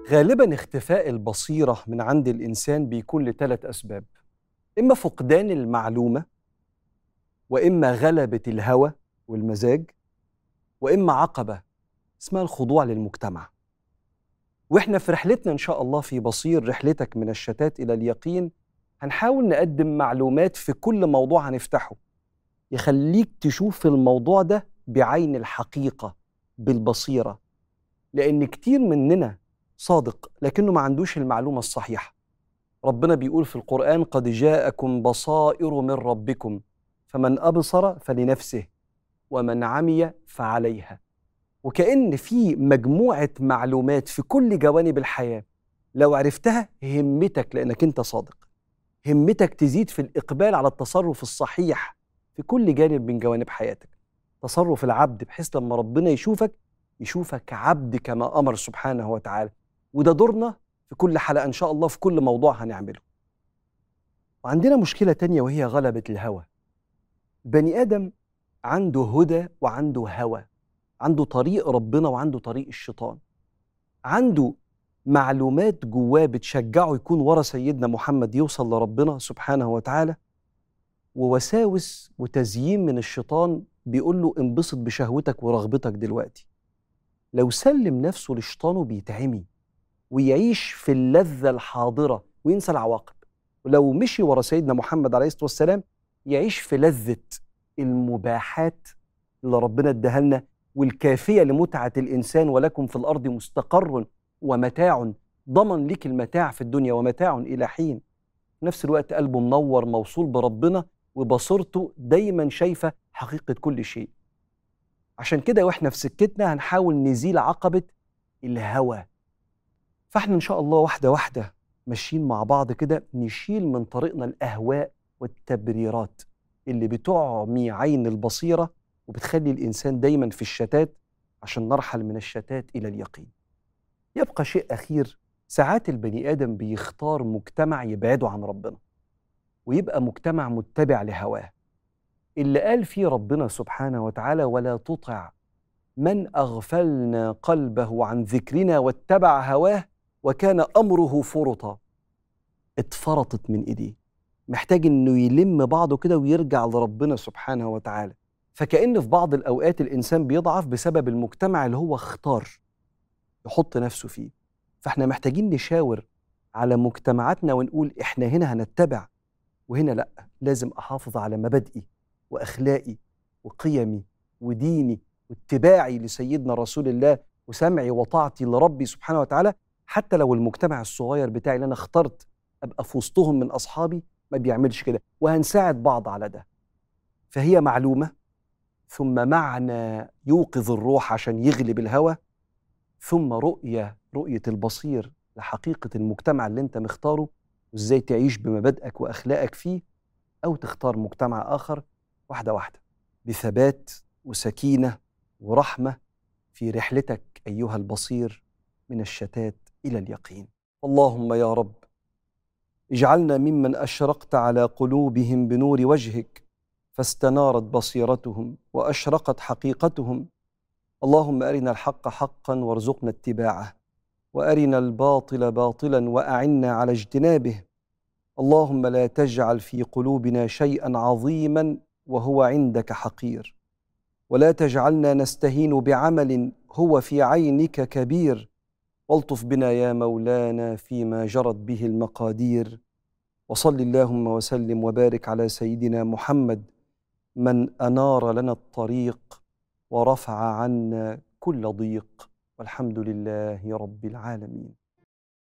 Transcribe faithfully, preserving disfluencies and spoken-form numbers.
غالبا اختفاء البصيرة من عند الإنسان بيكون لثلاث أسباب: إما فقدان المعلومة، وإما غلبة الهوى والمزاج، وإما عقبة اسمها الخضوع للمجتمع. وإحنا في رحلتنا إن شاء الله في بصير رحلتك من الشتات إلى اليقين هنحاول نقدم معلومات في كل موضوع هنفتحه يخليك تشوف الموضوع ده بعين الحقيقة بالبصيرة، لأن كتير مننا صادق لكنه ما عندوش المعلومة الصحيحة. ربنا بيقول في القرآن: قد جاءكم بصائر من ربكم فمن أبصر فلنفسه ومن عمي فعليها. وكأن في مجموعة معلومات في كل جوانب الحياة لو عرفتها همتك، لأنك أنت صادق، همتك تزيد في الإقبال على التصرف الصحيح في كل جانب من جوانب حياتك. تصرف العبد بحيث لما ربنا يشوفك يشوفك عبد كما أمر سبحانه وتعالى. وده دورنا في كل حلقة إن شاء الله، في كل موضوع هنعمله. وعندنا مشكلة تانية وهي غلبة الهوى. بني آدم عنده هدى وعنده هوى، عنده طريق ربنا وعنده طريق الشيطان، عنده معلومات جواه بتشجعه يكون ورا سيدنا محمد يوصل لربنا سبحانه وتعالى، ووساوس وتزيين من الشيطان بيقول له انبسط بشهوتك ورغبتك دلوقتي. لو سلم نفسه لشيطانه بيتعمي ويعيش في اللذة الحاضرة وينسى العواقب. ولو مشي ورا سيدنا محمد عليه الصلاة والسلام يعيش في لذة المباحات اللي ربنا اداها لنا والكافية لمتعة الإنسان. ولكم في الأرض مستقر ومتاع، ضمن لك المتاع في الدنيا ومتاع إلى حين. في نفس الوقت قلبه منور موصول بربنا وبصيرته دايما شايفة حقيقة كل شيء. عشان كده واحنا في سكتنا هنحاول نزيل عقبة الهوى. فاحنا إن شاء الله واحدة واحدة ماشيين مع بعض كده نشيل من طريقنا الأهواء والتبريرات اللي بتعمي عين البصيرة وبتخلي الإنسان دايما في الشتات، عشان نرحل من الشتات إلى اليقين. يبقى شيء أخير: ساعات البني آدم بيختار مجتمع يبعده عن ربنا ويبقى مجتمع متبع لهواه، اللي قال فيه ربنا سبحانه وتعالى: ولا تطع من أغفلنا قلبه عن ذكرنا واتبع هواه وكان أمره فرطا. اتفرطت من إيديه، محتاج إنه يلم بعضه كده ويرجع لربنا سبحانه وتعالى. فكأن في بعض الأوقات الإنسان بيضعف بسبب المجتمع اللي هو اختار يحط نفسه فيه. فاحنا محتاجين نشاور على مجتمعاتنا ونقول إحنا هنا هنتبع وهنا لأ، لازم أحافظ على مبادئي وأخلاقي وقيمي وديني واتباعي لسيدنا رسول الله وسمعي وطاعتي لربي سبحانه وتعالى، حتى لو المجتمع الصغير بتاعي اللي أنا اخترت أبقى في وسطهم من أصحابي ما بيعملش كده، وهنساعد بعض على ده. فهي معلومة، ثم معنى يوقظ الروح عشان يغلب الهوى، ثم رؤية رؤية البصير لحقيقة المجتمع اللي انت مختاره وازاي تعيش بمبادئك وأخلاقك فيه، أو تختار مجتمع آخر. واحدة واحدة بثبات وسكينة ورحمة في رحلتك أيها البصير من الشتات إلى اليقين. اللهم يا رب اجعلنا ممن أشرقت على قلوبهم بنور وجهك فاستنارت بصيرتهم وأشرقت حقيقتهم. اللهم أرنا الحق حقا وارزقنا اتباعه، وأرنا الباطل باطلا وأعنا على اجتنابه. اللهم لا تجعل في قلوبنا شيئا عظيما وهو عندك حقير، ولا تجعلنا نستهين بعمل هو في عينك كبير. والطف بنا يا مولانا فيما جرت به المقادير. وصل اللهم وسلم وبارك على سيدنا محمد من أنار لنا الطريق ورفع عنا كل ضيق، والحمد لله رب العالمين.